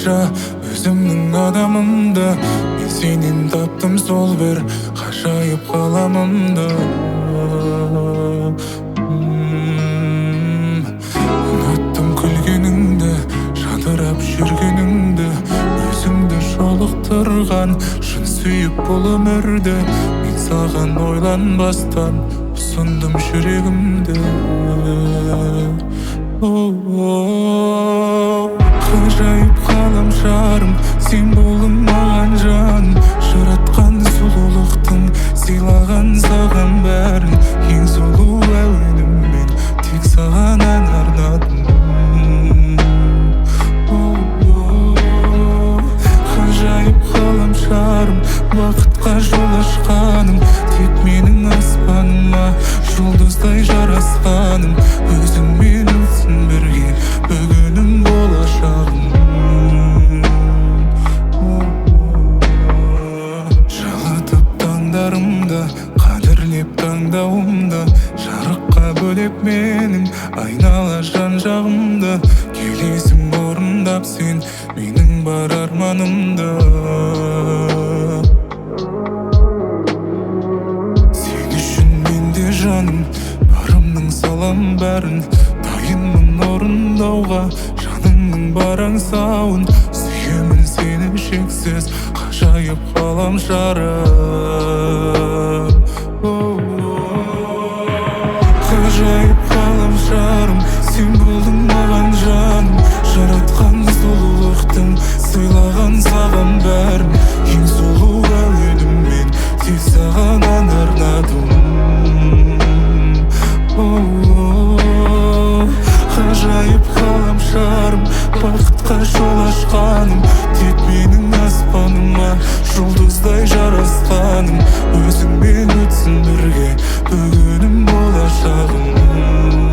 қанша өзімнің адамымды, мен сенен таптым сол бір ғажайып қаламымды. Ұнаттым күлгеніңді, жадырап жүргеніңді, өзіңді жолықтырған шын сүйіп бұл өмірді. Мен саған ойланбастан ұсындым жүрегімді. Ғажайып ғаламшарым, сен болдың маған жан, жаратқан сұлулықтың, сыйлаған саған бәрін. Ең сұлу әуенім мен тек саған ән арнадым. Ғажайып ғаламшарым, бақытқа жол ашқаным, тек менің аспаныма жұлдыздай жарасқаным. Өзіңмен өтсін бірге бүгінім болашағым. Жылытып таңдарымды, қадірлеп таңдауымды, жарыққа бөлеп менің айнала жан жағымды. Келесің орындап сен менің бар арманымды. Сен үшін менде жаным, барымның салам бәрін, дайынмын орындауға жаныңның бар аңсауын. Сүйемін сені шексіз, ғажайып ғаламшарым. Ғажайып ғаламшарым, сен болдың маған жаным, жаратқан сұлулықтың, сыйлаған саған бәрін. Ең сұлу әуенім мен тек саған ән арнадым. Ғажайып ғаламшарым, бақытқа жол ашқаным, тек менің аспаныма жұлдыздай жарасқаным. Өзіңмен өтсін бірге бүгінім болашағым.